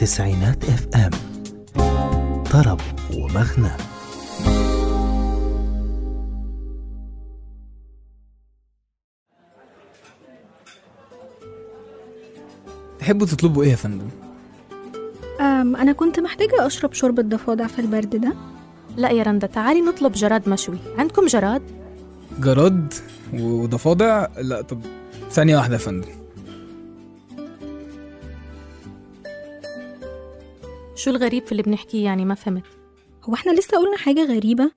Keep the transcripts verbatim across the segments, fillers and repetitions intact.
تسعينات اف ام، طرب ومغنى. تحبوا تطلبوا ايه يا فندم؟ أم أنا كنت محتاجة أشرب شوربة ضفادع في البرد ده. لا يا رندا، تعالي نطلب جراد مشوي. عندكم جراد؟ جراد وضفادع؟ لا. طب ثانية واحدة يا فندم. شو الغريب في اللي بنحكيه يعني؟ ما فهمت. هو احنا لسه قلنا حاجة غريبة؟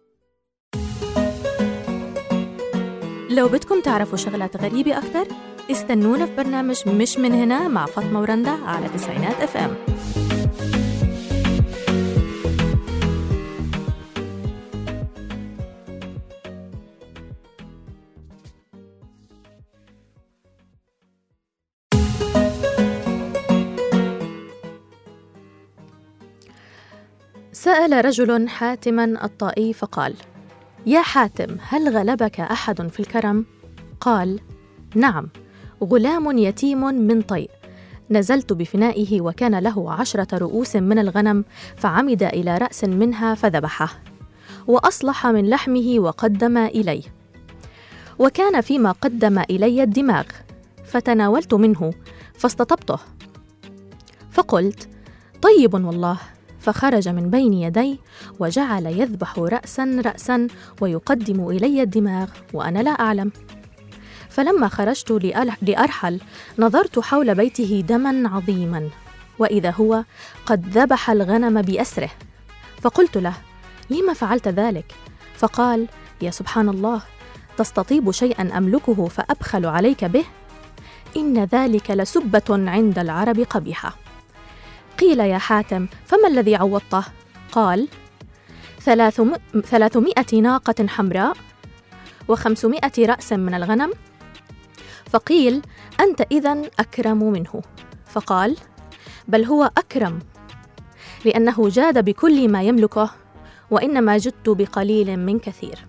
لو بدكم تعرفوا شغلات غريبة أكتر استنونا في برنامج مش من هنا مع فاطمة ورندا على تسعينات اف ام. سأل رجل حاتما الطائي فقال: يا حاتم، هل غلبك أحد في الكرم؟ قال: نعم، غلام يتيم من طي، نزلت بفنائه وكان له عشرة رؤوس من الغنم، فعمد إلى رأس منها فذبحه، وأصلح من لحمه وقدم إلي، وكان فيما قدم إلي الدماغ، فتناولت منه فاستطبته، فقلت: طيب والله، فخرج من بين يدي وجعل يذبح رأسا رأسا ويقدم إلي الدماغ وأنا لا أعلم. فلما خرجت لأرحل نظرت حول بيته دما عظيما، وإذا هو قد ذبح الغنم بأسره، فقلت له: لما فعلت ذلك؟ فقال: يا سبحان الله، تستطيب شيئا أملكه فأبخل عليك به؟ إن ذلك لسبة عند العرب قبيحة. قيل: يا حاتم، فما الذي عوضته؟ قال: ثلاثمائة ناقة حمراء وخمسمائة رأس من الغنم. فقيل: أنت إذن أكرم منه. فقال: بل هو أكرم، لأنه جاد بكل ما يملكه، وإنما جدت بقليل من كثير.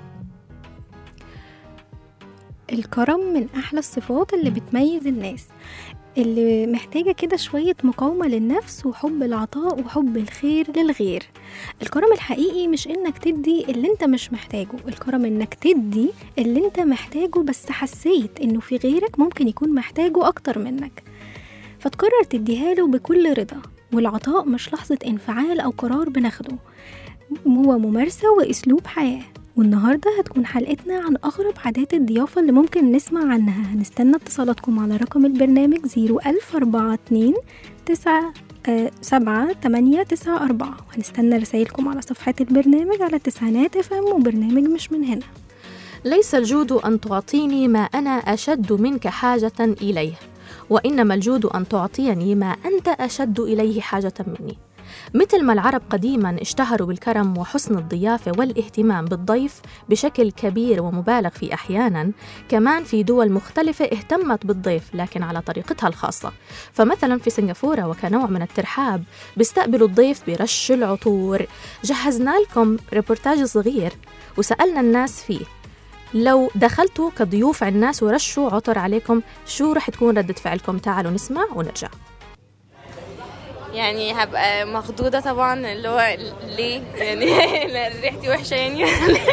الكرم من أحلى الصفات اللي بتميز الناس، اللي محتاجة كده شوية مقاومة للنفس وحب العطاء وحب الخير للغير. الكرم الحقيقي مش إنك تدي اللي انت مش محتاجه، الكرم إنك تدي اللي انت محتاجه بس حسيت إنه في غيرك ممكن يكون محتاجه أكتر منك، فتقرر تديها له بكل رضا. والعطاء مش لحظة انفعال أو قرار بناخده، هو ممارسة وأسلوب حياة. والنهاردة هتكون حلقتنا عن أغرب عادات الضيافة اللي ممكن نسمع عنها. هنستنى اتصالاتكم على رقم البرنامج زيرو ألف أربعة اتنين تسعة سبعة تمانية تسعة أربعة، وهنستنى رسائلكم على صفحة البرنامج على تسعينات اف ام وبرنامج مش من هنا. ليس الجود أن تعطيني ما أنا أشد منك حاجة إليه، وإنما الجود أن تعطيني ما أنت أشد إليه حاجة مني. مثل ما العرب قديما اشتهروا بالكرم وحسن الضيافة والاهتمام بالضيف بشكل كبير ومبالغ فيه أحيانا، كمان في دول مختلفة اهتمت بالضيف لكن على طريقتها الخاصة. فمثلا في سنغافورة وكنوع من الترحاب بيستقبلوا الضيف برش العطور. جهزنا لكم ريبورتاج صغير وسألنا الناس فيه: لو دخلتوا كضيوف على الناس ورشوا عطر عليكم شو رح تكون ردة فعلكم؟ تعالوا نسمع ونرجع. يعني هبقى مخضوضة طبعا، اللي هو ليه يعني ريحتي وحشة يعني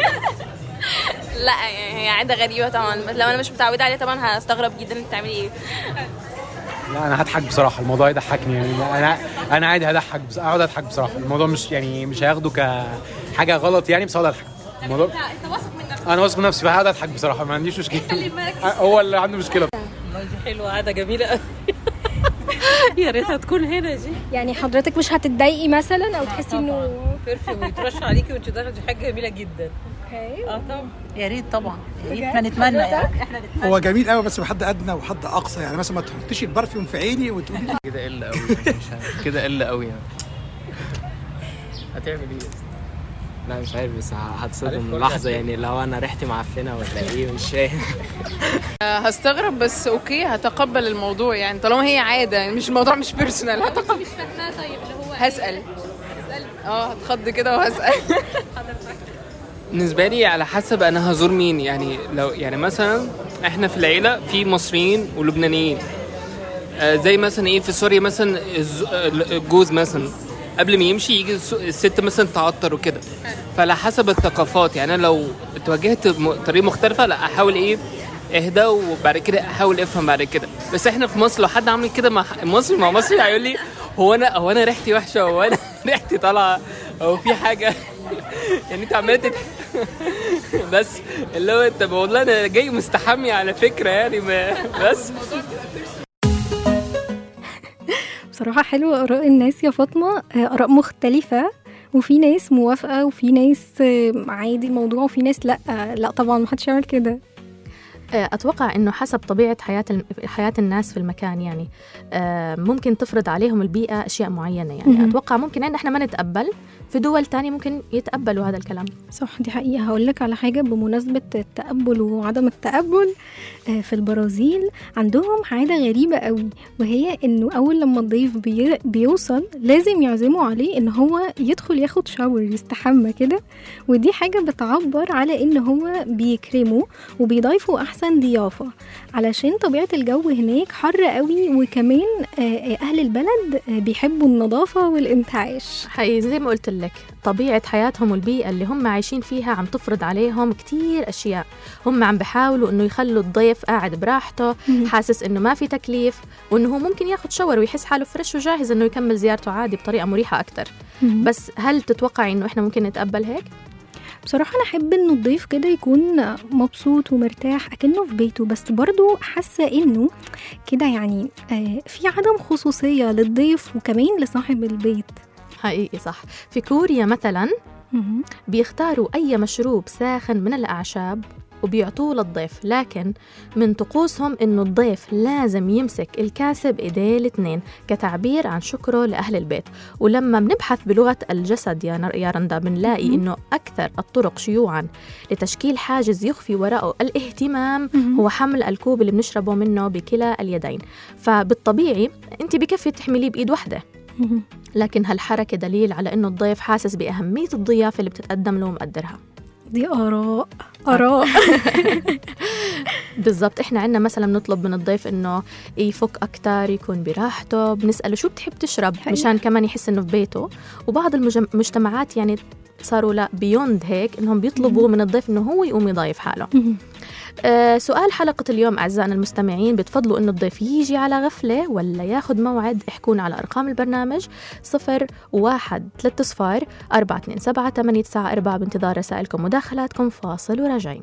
لا يعني هي عادة غريبة طبعا، بس لو أنا مش متعودة عليها طبعا هستغرب جدا انت بتعملي ايه. لا انا هضحك بصراحة، الموضوع يضحكني يعني. انا انا عادي هضحك، بس اقعد اضحك بصراحة. الموضوع مش يعني مش هاخده كحاجة غلط يعني، بس اقعد اضحك. الموضوع انت واثق من نفسك؟ انا واثق من نفسي فهقعد اضحك بصراحة، ما عنديش مشكلة. هو اللي عنده مشكلة. والله دي حلوة، عادة جميلة قوي يا ريتها تكون هنا دي. يعني حضرتك مش هتتضايقي مثلا او تحسي انه بيرفيوم يترش عليكي وانت داخله؟ دي حاجه جميله جدا. اوكي. اه طبعا يا ريت طبعا، احنا نتمنى يعني. احنا نتمنى. هو جميل قوي بس بحد ادنى وحد اقصى، يعني مثلا ما تحطيش البرفيوم في عيني وتقولي كده قل قوي يعني، مش عارف كده قل قوي يعني. هتعمل ايه؟ لا مش عارف، بس هتصدم لحظه يعني لو انا ريحتي معفنه ولا ايه، مش فاهم. هستغرب بس اوكي، هتقبل الموضوع يعني طالما هي عاده، يعني مش الموضوع مش بيرسونال. هتقبل. مش فاهمه. طيب اللي هو هسال هسال اه هتخض كده وهسال. بالنسبه لي على حسب انا هزور مين يعني. لو يعني مثلا احنا في العيله في مصريين ولبنانيين، آه، زي مثلا ايه في سوريا مثلا الز- الجوز مثلا قبل ما يمشي يجي الس- الست مثلا تعطر وكده. فعلى حسب الثقافات يعني انا لو اتوجهت بطريقه مختلفه لا احاول ايه اهدى وبعد كده احاول افهم بعد كده. بس احنا في مصر لو حد عمل كده مع ح- مصري مع مصري هيقول لي هو انا هو انا ريحتي وحشه هو انا ريحتي طالعه او في حاجه يعني انت عماله تت... بس اللي هو انت والله انا جاي مستحمي على فكره يعني ما بس بصراحة حلوة آراء الناس يا فاطمة، آه، آراء مختلفة، وفي ناس موافقة وفي ناس آه، عادي الموضوع، وفي ناس لأ آه، لأ طبعا محدش يعمل كده. أتوقع أنه حسب طبيعة حياة حياة الناس في المكان يعني آه، ممكن تفرض عليهم البيئة أشياء معينة يعني مهم. أتوقع ممكن إن إحنا ما نتقبل، في دول تانية ممكن يتقبلوا هذا الكلام. صح، دي حقيقة. هقولك على حاجة بمناسبة التقبل وعدم التقبل. آه، في البرازيل عندهم عادة غريبة قوي، وهي انه اول لما الضيف بي بيوصل لازم يعزموا عليه ان هو يدخل ياخد شاور يستحمى كده، ودي حاجة بتعبر على ان هو بيكرمه وبيضيفوا احسن ضيافة، علشان طبيعة الجو هناك حر قوي، وكمان آه، آه، اهل البلد آه، بيحبوا النظافة والانتعاش. حقيقي زي ما قلت لك طبيعة حياتهم والبيئة اللي هم عايشين فيها عم تفرض عليهم كتير أشياء. هم عم بحاولوا إنه يخلوا الضيف قاعد براحته حاسس إنه ما في تكليف، وإنه هو ممكن ياخد شاور ويحس حاله فريش وجاهز إنه يكمل زيارته عادي بطريقة مريحة أكتر. مهم. بس هل تتوقعي إنه إحنا ممكن نتقبل هيك؟ بصراحة أنا أحب إنه الضيف كده يكون مبسوط ومرتاح أكنه في بيته، بس برضو حاسة إنه كده يعني آه، في عدم خصوصية للضيف وكمان لصاحب البيت. حقيقي صح. في كوريا مثلا مهم. بيختاروا أي مشروب ساخن من الأعشاب وبيعطوه للضيف، لكن من طقوسهم إنه الضيف لازم يمسك الكاسة بإيديه الاثنين كتعبير عن شكره لأهل البيت. ولما بنبحث بلغة الجسد يا نر- يا رندا بنلاقي إنه أكثر الطرق شيوعاً لتشكيل حاجز يخفي وراءه الاهتمام هو حمل الكوب اللي بنشربه منه بكلا اليدين. فبالطبيعي أنت بكفي تحمليه بإيد واحدة، مهم. لكن هالحركة دليل على إنه الضيف حاسس بأهمية الضيافة اللي بتتقدم له ومقدرها. دي آراء آراء بالضبط. إحنا عنا مثلا نطلب من الضيف إنه يفك أكتر، يكون براحته، بنسأله شو بتحب تشرب حقيقي. مشان كمان يحس إنه في بيته. وبعض المجتمعات يعني صاروا لا بيوند هيك إنهم بيطلبوا من الضيف إنه هو يقوم يضايف حاله. آه سؤال حلقة اليوم أعزائنا المستمعين، بتفضلوا إنه الضيف يجي على غفلة ولا ياخد موعد؟ احكونا على أرقام البرنامج صفر واحد ثلاثة صفار أربعة اثنين سبعة ثمانية تسعة أربعة بانتظار رسائلكم مداخلاتكم. فاصل وراجعين.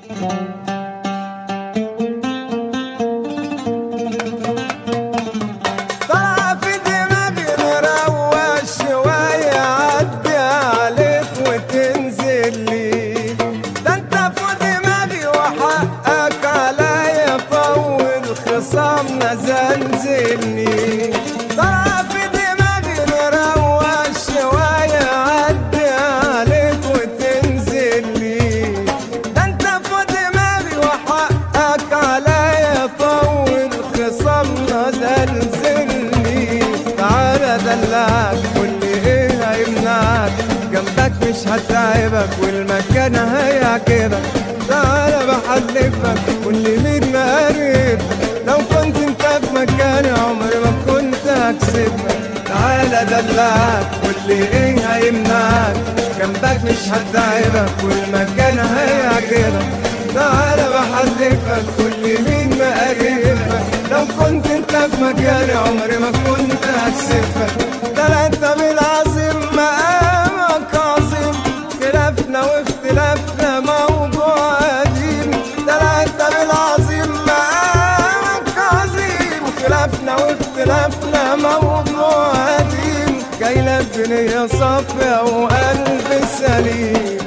طلع في دماغي مروق شوية عدي عليك وتنزل لي، ده انت في دماغي وحقك عليا طول خصامنا زنزلني. طلع في دماغي مروق شوية عدي عليك وتنزل لي، ده انت في دماغي وحقك عليا طول خصامنا زلزلني. تعالى دلعك واللي ايه هيمنعك، جنبك مش هتعبك والمكان هيعجبك. تعالى بحلفك واللي مين مقرب، لو كنت انت في مكاني عمري ما كنت هكسبك. تعالى دلعك واللي ايه هيمنعك، جنبك مش هتعبك والمكان هيعجبك. تعالى بحلفك واللي مين مقربك، لو كنت انت في مكاني عمري ما كنت هكسفك. ده انت بالعظيم مقامك عظيم، خلافنا واختلافنا موضوع قديم. ده انت بالعظيم مقامك عظيم، خلافنا واختلافنا موضوع قديم. جاي لك بنية صافية وقلب سليم.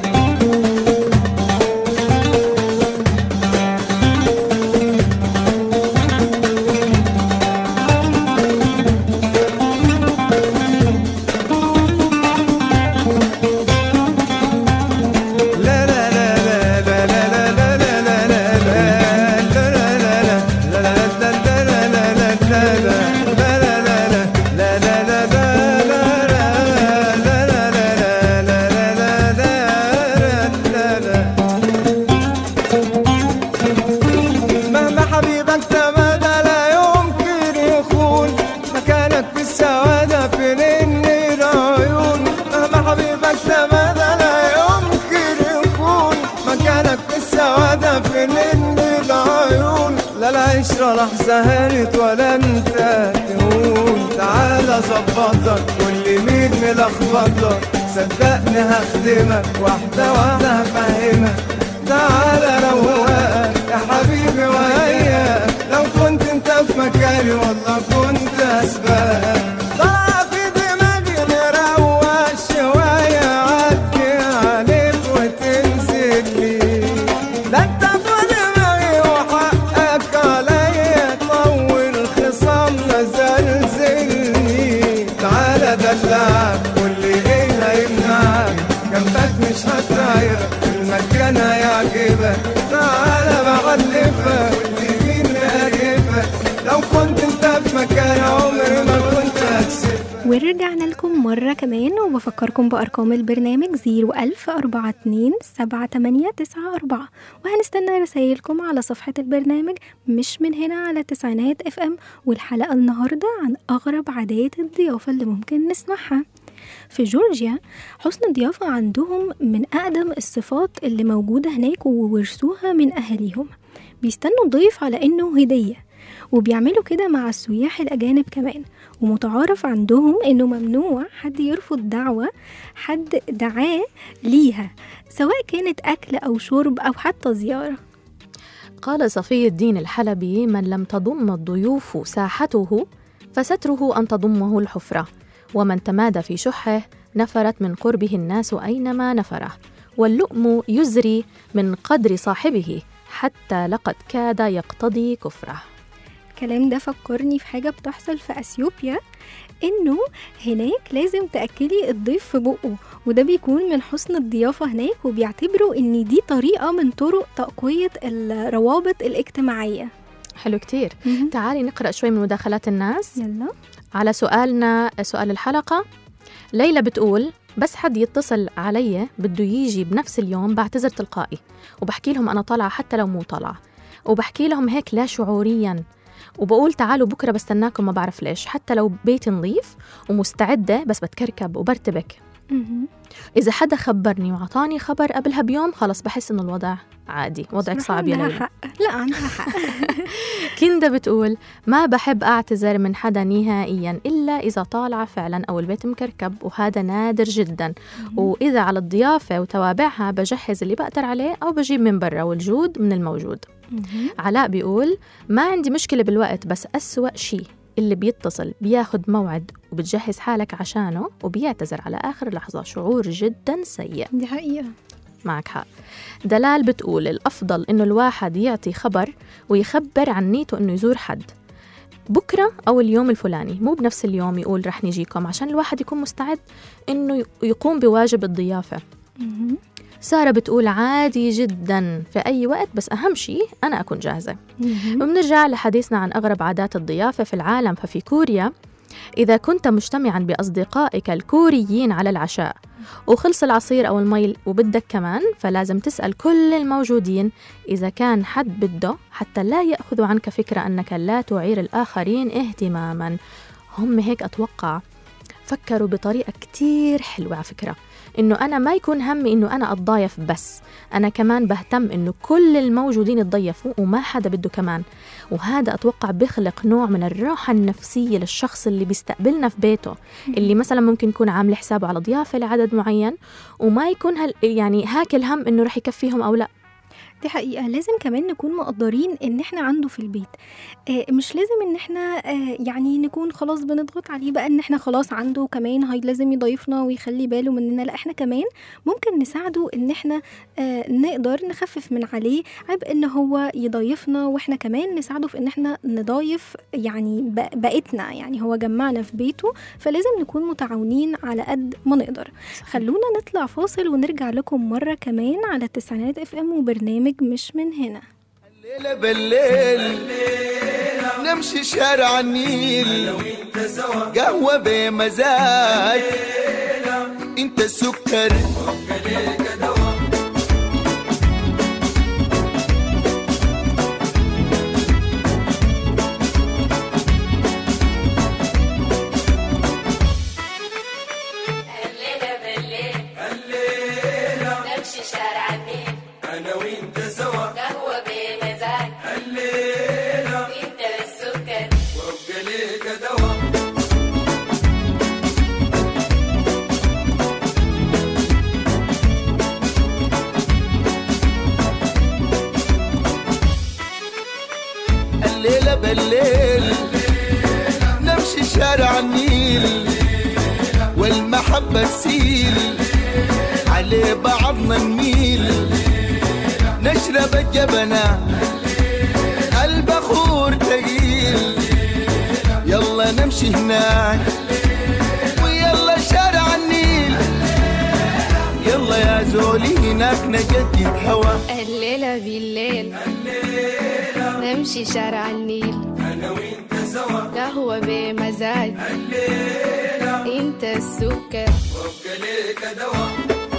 لا ولا لحظة هانت ولا انت تهون. تعالى ظبطك واللي مين ملخبطك، صدقني هخدمك واحدة واحدة هفهمك. تعالى روقك يا حبيبي وياك، لو كنت انت في مكاني والله كنت اسبقك. طلع في دماغي نروق شوية، عدي عليك وتنزل لي. ده انت في دماغي وحقك عليا، طول خصامنا زلزلني. تعالى دلعك واللي ايه هيمنعك، جنبك مش هتغير المكان هيعجبك. تعالى بعلفك واللي مين مقرفك، لو كنت انت في مكان عمري ما كنت هكسبك. ورجعنا لكم مرة كمان وبفكركم بأرقام البرنامج زيرو ألف أربعة اتنين سبعة تمانية تسعة أربعة، وهنستنى رسائلكم على صفحة البرنامج مش من هنا على تسعينات اف ام. والحلقة النهاردة عن أغرب عادات الضيافة اللي ممكن نسمعها. في جورجيا حسن الضيافة عندهم من أقدم الصفات اللي موجودة هناك وورثوها من أهاليهم. بيستنوا الضيف على إنه هدية، وبيعملوا كده مع السياح الأجانب كمان. ومتعارف عندهم إنه ممنوع حد يرفض دعوة حد دعاه ليها، سواء كانت أكل أو شرب أو حتى زيارة. قال صفي الدين الحلبي: من لم تضم الضيوف ساحته فستره أن تضمه الحفرة، ومن تمادى في شحه نفرت من قربه الناس أينما نفره، واللؤم يزري من قدر صاحبه حتى لقد كاد يقتضي كفره. الكلام ده فكرني في حاجة بتحصل في أثيوبيا، إنه هناك لازم تأكلي الضيف في بقه، وده بيكون من حسن الضيافة هناك، وبيعتبروا إن دي طريقة من طرق تقوية الروابط الاجتماعية. حلو كتير. تعالي نقرأ شوي من مداخلات الناس. يلا. على سؤالنا سؤال الحلقة، ليلى بتقول: بس حد يتصل علي بده يجي بنفس اليوم بعتذر تلقائي، وبحكي لهم أنا طالعة حتى لو مو طالعة، وبحكي لهم هيك لا شعوريا، وبقول تعالوا بكرة بستناكم ما بعرف ليش، حتى لو بيتي نظيف ومستعدة بس بتكركب وبرتبك. إذا حدا خبرني وعطاني خبر قبلها بيوم خلص بحس إنه الوضع عادي. وضعك صعب يا ليلى. حق. لا عندها حق. كندا بتقول: ما بحب أعتذر من حدا نهائيا إلا إذا طالعة فعلا أو البيت مكركب، وهذا نادر جدا. وإذا على الضيافة وتوابعها بجهز اللي بقدر عليه أو بجيب من برا، والجود من الموجود. علاء بيقول: ما عندي مشكلة بالوقت، بس أسوأ شيء اللي بيتصل بياخد موعد وبتجهز حالك عشانه وبيعتذر على آخر لحظة، شعور جدا سيء. دي حقيقة. معك حق. دلال بتقول: الأفضل إنه الواحد يعطي خبر ويخبر عن نيته إنه يزور حد بكرة أو اليوم الفلاني، مو بنفس اليوم يقول رح نجيكم، عشان الواحد يكون مستعد إنه يقوم بواجب الضيافة. سارة بتقول: عادي جدا في أي وقت، بس أهم شيء أنا أكون جاهزة. وبنرجع لحديثنا عن أغرب عادات الضيافة في العالم. ففي كوريا إذا كنت مجتمعا بأصدقائك الكوريين على العشاء وخلص العصير أو المي وبدك كمان، فلازم تسأل كل الموجودين إذا كان حد بده، حتى لا يأخذوا عنك فكرة أنك لا تعير الآخرين اهتماما. هم هيك أتوقع فكروا بطريقة كتير حلوة على فكرة، إنه أنا ما يكون همي إنه أنا أتضايف، بس أنا كمان بهتم إنه كل الموجودين يتضيفوا وما حدا بده كمان. وهذا أتوقع بيخلق نوع من الراحة النفسية للشخص اللي بيستقبلنا في بيته، اللي مثلا ممكن يكون عامل حسابه على ضيافة لعدد معين وما يكون هل يعني هاكل هم إنه رح يكفيهم أو لا. دي حقيقة. لازم كمان نكون مقدرين ان احنا عنده في البيت، آه مش لازم ان احنا آه يعني نكون خلاص بنضغط عليه بقى ان احنا خلاص عنده كمان هاي لازم يضيفنا ويخلي باله مننا. لا، احنا كمان ممكن نساعده ان احنا آه نقدر نخفف من عليه عبء ان هو يضيفنا، واحنا كمان نساعده في ان احنا نضايف يعني بقيتنا. يعني هو جمعنا في بيته، فلازم نكون متعاونين على قد ما نقدر. خلونا نطلع فاصل ونرجع لكم مرة كمان على التسعينات اف ام وبرنامج مش من هنا. الليلة بالليل نمشي شارع النيل، قهوة بمزاج، انت السكر أنا وإنت سوا، قهوة بمزاج، الليلة أنت الليلة بالليل نمشي شارع النيل والمحبة تسيل عليه بعضنا نميل نشرب الجبنة البخور تقيل يلا نمشي هناك ويلا شارع النيل يلا يا زولي هناك نجدد هوا. الليلة بالليل نمشي شارع النيل أنا وإنت سوا قهوة بمزاج الليلة إنت السكر وابقى ليك دوا.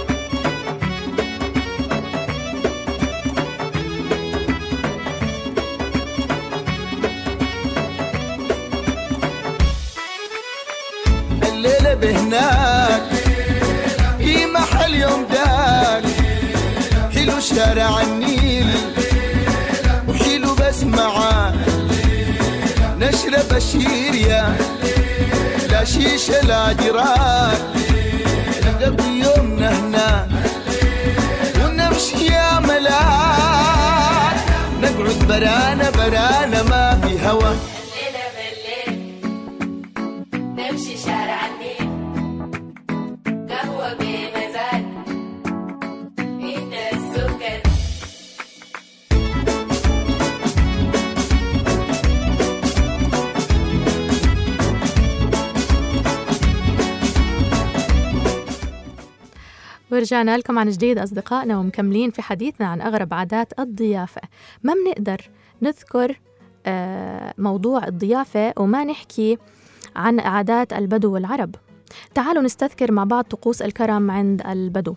الليلة بهناك في محل يوم داك حلو شارع النيل وحلو بس معاك نشرب الشيريا لا شيشة لا دراك نقضي يومنا هناك ونمشي يا ملاك نقعد برانا برانا ما في هوا. الليلة بالليل نمشي شارع النيل قهوة بمزاج انت السكر. ورجعنا لكم عن جديد أصدقائنا ومكملين في حديثنا عن أغرب عادات الضيافة. ما بنقدر نذكر موضوع الضيافة وما نحكي عن عادات البدو والعرب. تعالوا نستذكر مع بعض طقوس الكرم عند البدو.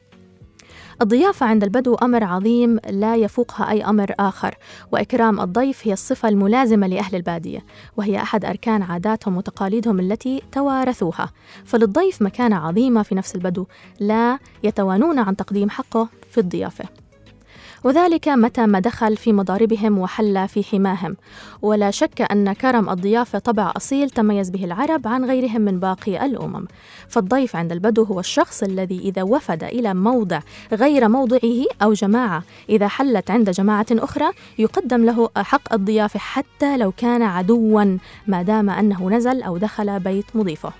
الضيافة عند البدو أمر عظيم لا يفوقها أي أمر آخر، وإكرام الضيف هي الصفة الملازمة لأهل البادية، وهي أحد أركان عاداتهم وتقاليدهم التي توارثوها. فللضيف مكانة عظيمة في نفس البدو، لا يتوانون عن تقديم حقه في الضيافة، وذلك متى ما دخل في مضاربهم وحل في حماهم. ولا شك أن كرم الضيافة طبع أصيل تميز به العرب عن غيرهم من باقي الأمم. فالضيف عند البدو هو الشخص الذي إذا وفد إلى موضع غير موضعه أو جماعة إذا حلت عند جماعة أخرى يقدم له حق الضيافة حتى لو كان عدواً، ما دام أنه نزل أو دخل بيت مضيفه،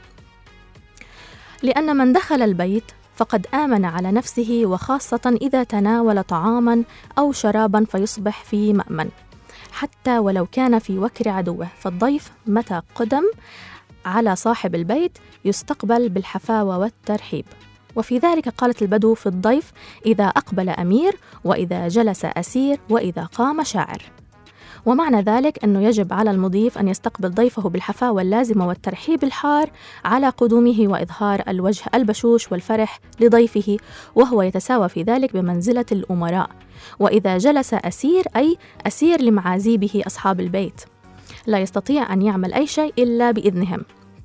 لأن من دخل البيت فقد آمن على نفسه، وخاصة إذا تناول طعاما أو شرابا فيصبح في مأمن حتى ولو كان في وكر عدوه. فالضيف متى قدم على صاحب البيت يستقبل بالحفاوة والترحيب. وفي ذلك قالت البدو في الضيف: إذا أقبل أمير، وإذا جلس أسير، وإذا قام شاعر. ومعنى ذلك أنه يجب على المضيف أن يستقبل ضيفه بالحفاوة اللازمة والترحيب الحار على قدومه، وإظهار الوجه البشوش والفرح لضيفه، وهو يتساوى في ذلك بمنزلة الأمراء. وإذا جلس أسير أي أسير لمعازيبه أصحاب البيت، لا يستطيع أن يعمل أي شيء إلا بإذنهم.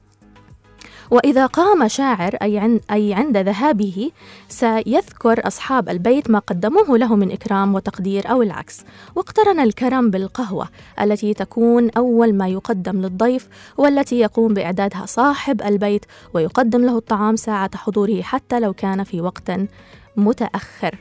وإذا قام شاعر أي عند, أي عند ذهابه سيذكر أصحاب البيت ما قدموه له من إكرام وتقدير أو العكس. واقترن الكرم بالقهوة التي تكون أول ما يقدم للضيف، والتي يقوم بإعدادها صاحب البيت، ويقدم له الطعام ساعة حضوره حتى لو كان في وقت متأخر.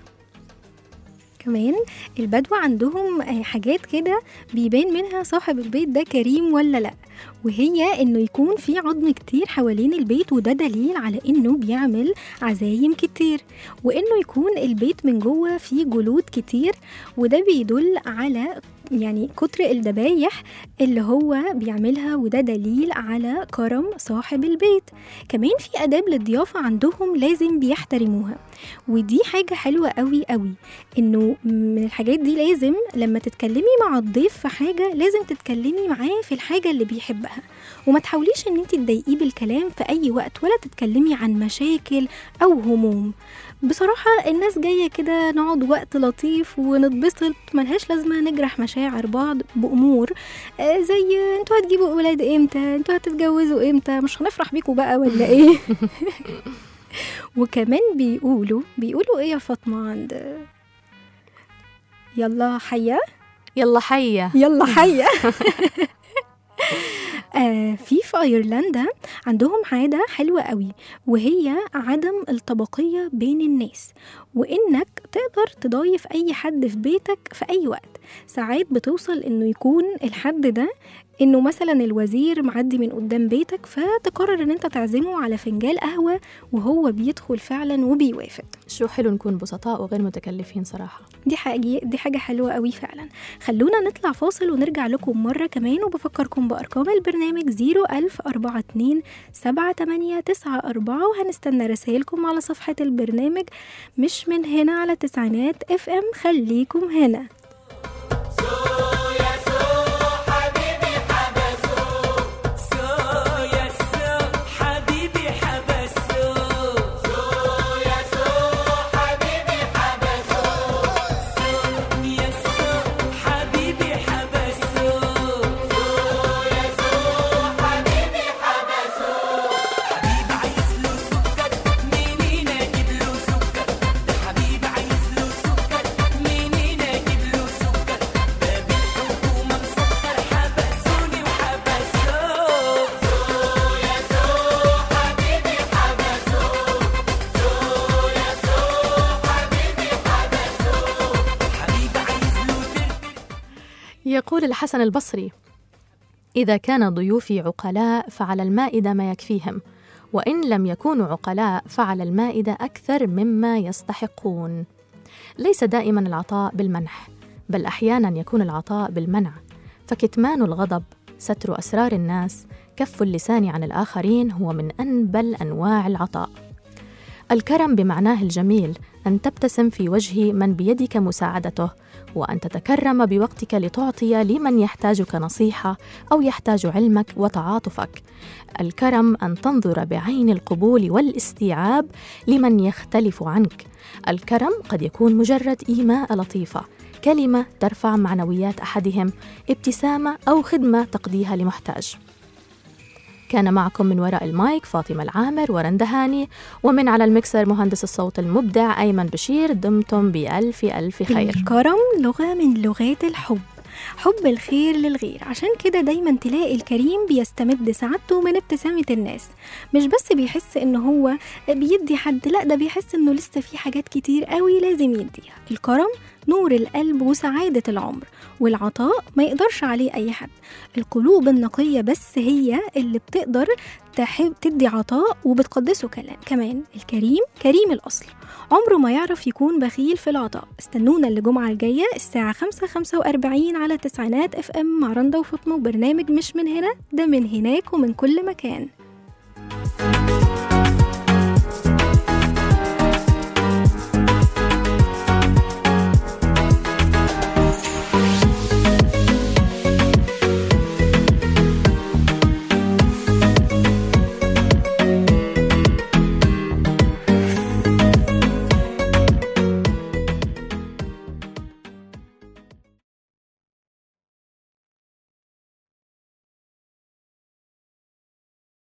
كمان البدو عندهم حاجات كده بيبان منها صاحب البيت ده كريم ولا لا، وهي انه يكون في عظم كتير حوالين البيت، وده دليل على انه بيعمل عزايم كتير، وانه يكون البيت من جوه فيه جلود كتير، وده بيدل على يعني كتر الذبايح اللي هو بيعملها، وده دليل على كرم صاحب البيت. كمان في آداب للضيافة عندهم لازم بيحترموها، ودي حاجة حلوة قوي قوي، انه من الحاجات دي لازم لما تتكلمي مع الضيف في حاجة لازم تتكلمي معاه في الحاجة اللي بيحبها، وما تحاوليش ان انت تضايقيه بالكلام في اي وقت، ولا تتكلمي عن مشاكل او هموم. بصراحة الناس جاية كده نقعد وقت لطيف ونتبسط، ملهاش لازمة نجرح مشاعر بعض بأمور زي انتوا هتجيبوا أولاد امتى، انتوا هتتجوزوا امتى، مش هنفرح بيكوا بقى ولا ايه. وكمان بيقولوا بيقولوا ايه يا فاطمة عند يلا حيا يلا حيا يلا حيا آه في في أيرلندا عندهم عادة حلوة قوي، وهي عدم الطبقية بين الناس، وإنك تقدر تضايف أي حد في بيتك في أي وقت. ساعات بتوصل إنه يكون الحد ده إنه مثلا الوزير معدي من قدام بيتك، فتقرر إن أنت تعزمه على فنجان قهوة وهو بيدخل فعلا وبيوافق. شو حلو نكون بسطاء وغير متكلفين صراحة. دي حاجة دي حاجة حلوة قوي فعلا. خلونا نطلع فاصل ونرجع لكم مرة كمان، وبفكركم بأرقام البرنامج زيرو ألف أربعة اتنين سبعة تمانية تسعة أربعة، وهنستنى رسائلكم على صفحة البرنامج مش من هنا على تسعينات اف ام. خليكم هنا. يقول الحسن البصري: إذا كان ضيوفي عقلاء فعلى المائدة ما يكفيهم، وإن لم يكونوا عقلاء فعلى المائدة أكثر مما يستحقون. ليس دائما العطاء بالمنح، بل أحيانا يكون العطاء بالمنع، فكتمان الغضب، ستر أسرار الناس، كف اللسان عن الآخرين هو من أنبل أنواع العطاء. الكرم بمعناه الجميل أن تبتسم في وجه من بيدك مساعدته، وأن تتكرم بوقتك لتعطي لمن يحتاجك نصيحة أو يحتاج علمك وتعاطفك. الكرم أن تنظر بعين القبول والاستيعاب لمن يختلف عنك. الكرم قد يكون مجرد إيماء لطيفة، كلمة ترفع معنويات أحدهم، ابتسامة أو خدمة تقضيها لمحتاج. كان معكم من وراء المايك فاطمة العامر ورندا هاني، ومن على المكسر مهندس الصوت المبدع أيمن بشير. دمتم بألف ألف خير. الكرم لغة من لغات الحب، حب الخير للغير. عشان كده دايما تلاقي الكريم بيستمد سعادته من ابتسامة الناس، مش بس بيحس انه هو بيدي حد، لا ده بيحس انه لسه في حاجات كتير قوي لازم يديها. الكرم نور القلب وسعادة العمر، والعطاء ما يقدرش عليه أي حد. القلوب النقية بس هي اللي بتقدر تحب تدي عطاء وبتقدسه كمان. الكريم كريم الأصل، عمره ما يعرف يكون بخيل في العطاء. استنونا الجمعة الجاية الساعة خمسة خمسة وأربعين على تسعينات اف ام مع رندا وفاطمة، وبرنامج مش من هنا ده من هناك ومن كل مكان.